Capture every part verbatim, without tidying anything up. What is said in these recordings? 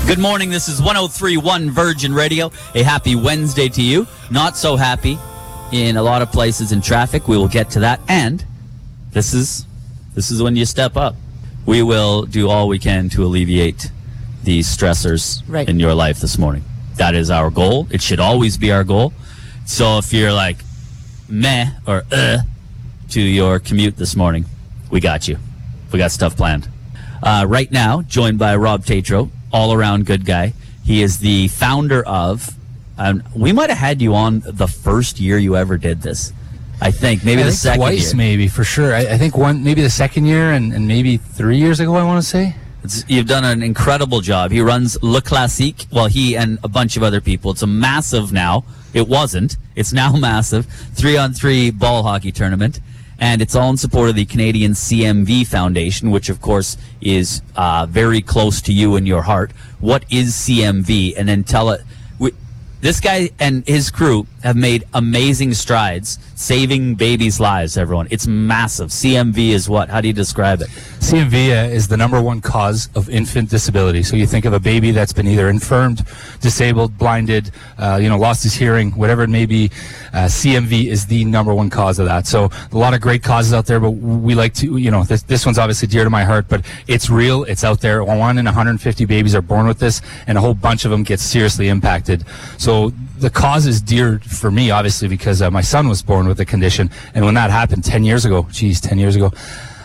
Good morning. This is one oh three point one Virgin Radio. A happy Wednesday to you. Not so happy in a lot of places in traffic. We will get to that. And this is this is when you step up. We will do all we can to alleviate the stressors right. in your life this morning. That is our goal. It should always be our goal. So if you're like meh or uh to your commute this morning, we got you. We got stuff planned. Uh, right now, joined by Rob Tatro, all-around good guy. He is the founder of, um, we might have had you on the first year you ever did this. I think, maybe I the think second twice, year. maybe, for sure. I, I think one, maybe the second year and, and maybe three years ago, I want to say. It's, you've done an incredible job. He runs Le Classique, well, he and a bunch of other people. It's a massive now. It wasn't. It's now massive. Three-on-three ball hockey tournament. And it's all in support of the Canadian C M V Foundation, which, of course, is uh, very close to you and your heart. What is C M V? And then tell it. We, this guy and his crew have made amazing strides saving babies' lives, everyone. It's massive. C M V is what? How do you describe it? C M V uh, is the number one cause of infant disability. So you think of a baby that's been either infirmed, disabled, blinded, uh, you know, lost his hearing, whatever it may be. Uh, C M V is the number one cause of that. So a lot of great causes out there, but we like to, you know, this, this one's obviously dear to my heart, but it's real. It's out there. One in one hundred fifty babies are born with this, and a whole bunch of them get seriously impacted. So the cause is dear for me, obviously, because uh, my son was born with the condition. And when that happened ten years ago, geez, ten years ago,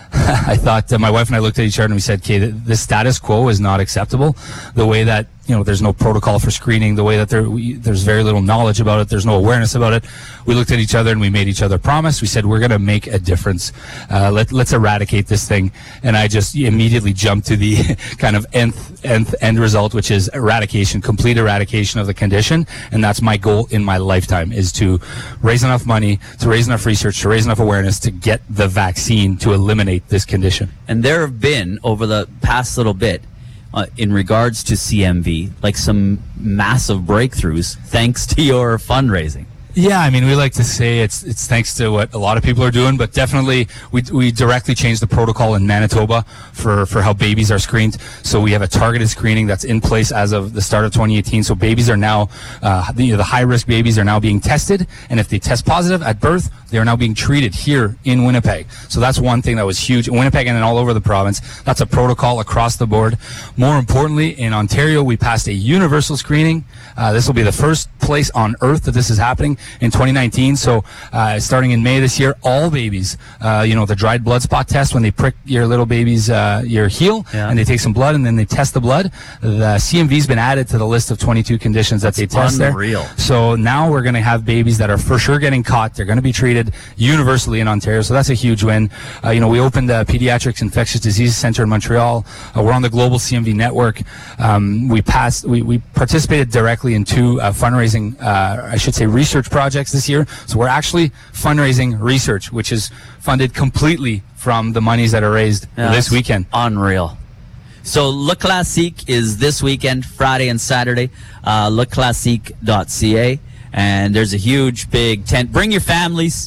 I thought, uh, my wife and I looked at each other and we said, okay, the, the status quo is not acceptable. The way that, you know, there's no protocol for screening, the way that there, we, there's very little knowledge about it, there's no awareness about it. We looked at each other and we made each other promise. We said, we're going to make a difference. Uh, let, let's eradicate this thing. And I just immediately jumped to the kind of nth, nth end result, which is eradication, complete eradication of the condition. And that's my goal in my lifetime, is to raise enough money, to raise enough research, to raise enough awareness to get the vaccine to eliminate this condition. And there have been, over the past little bit, Uh, in regards to C M V, like some massive breakthroughs thanks to your fundraising. Yeah, I mean, we like to say it's it's thanks to what a lot of people are doing, but definitely we we directly changed the protocol in Manitoba for, for how babies are screened. So we have a targeted screening that's in place as of the start of twenty eighteen. So babies are now, uh, the, the high-risk babies are now being tested, and if they test positive at birth, they are now being treated here in Winnipeg. So that's one thing that was huge in Winnipeg and then all over the province. That's a protocol across the board. More importantly, in Ontario, we passed a universal screening. Uh, this will be the first place on earth that this is happening in twenty nineteen. So uh, starting in May this year, all babies, uh, you know, the dried blood spot test, when they prick your little baby's uh, your heel, yeah. and they take some blood and then they test the blood, the C M V's been added to the list of twenty-two conditions that That's they test unreal. there. So now we're going to have babies that are for sure getting caught. They're going to be treated universally in Ontario. So that's a huge win. Uh, you know, we opened the Pediatrics Infectious Disease Center in Montreal. Uh, we're on the global C M V network. Um, we passed, we, we participated directly in two uh, fundraising, uh, I should say research projects this year. So we're actually fundraising research, which is funded completely from the monies that are raised yeah, this weekend. Unreal. So Le Classique is this weekend, Friday and Saturday, uh, le classique dot c a. And there's a huge, big tent. Bring your families.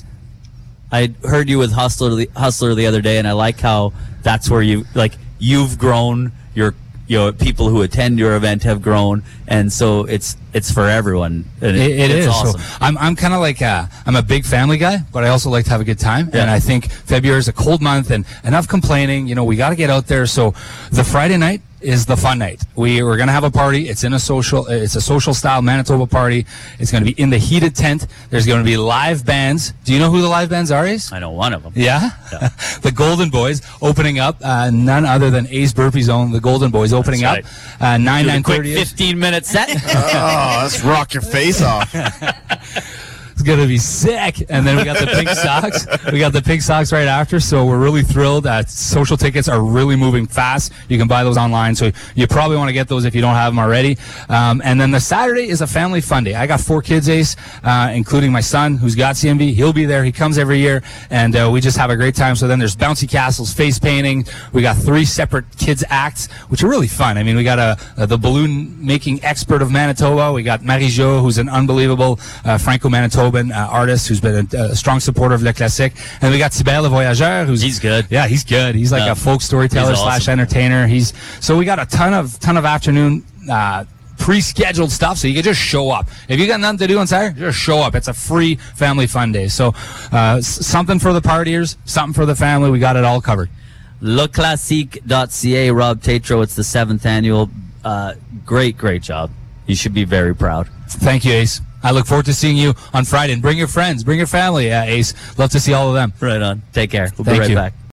I heard you with Hustler the, Hustler the other day, and I like how that's where you, like, you've grown, your, you know, people who attend your event have grown, and so it's it's for everyone. And it, it it's is. awesome. So I'm I'm kind of like a, I'm a big family guy, but I also like to have a good time. Yeah. And I think February is a cold month, and enough complaining. You know, we got to get out there. So the Friday night is the fun night. We we're gonna have a party. It's in a social. It's a social style Manitoba party. It's gonna be in the heated tent. There's gonna be live bands. Do you know who the live bands are, Ace? I know one of them. Yeah, yeah. The Golden Boys opening up. Uh, none other than Ace Burpee's own The Golden Boys opening That's up. Uh, nine nine quick thirty. fifteen minute set. Oh, let's rock your face off. It's going to be sick. And then we got the pink socks. We got the pink socks right after. So we're really thrilled. Uh, social tickets are really moving fast. You can buy those online. So you probably want to get those if you don't have them already. Um, and then the Saturday is a family fun day. I got four kids, Ace, uh, including my son who's got C M V. He'll be there. He comes every year. And uh, we just have a great time. So then there's bouncy castles, face painting. We got three separate kids acts, which are really fun. I mean, we got a, a the balloon making expert of Manitoba. We got Marie-Jo, who's an unbelievable uh, Franco-Manitoban Uh, artist who's been a, a strong supporter of Le Classique, and we got Thibert Le Voyageur, who's he's good. Yeah, he's good. He's like yeah. a folk storyteller He's awesome. slash entertainer. He's so we got a ton of ton of afternoon uh, pre-scheduled stuff, so you can just show up. If you got nothing to do on Saturday, just show up. It's a free family fun day. So uh, s- something for the partiers, something for the family. We got it all covered. le classique dot c a, Rob Tatro. It's the seventh annual. Uh, great, great job. You should be very proud. Thank you, Ace. I look forward to seeing you on Friday. And bring your friends, bring your family, uh, Ace. Love to see all of them. Right on. Take care. We'll Thank be right you. back.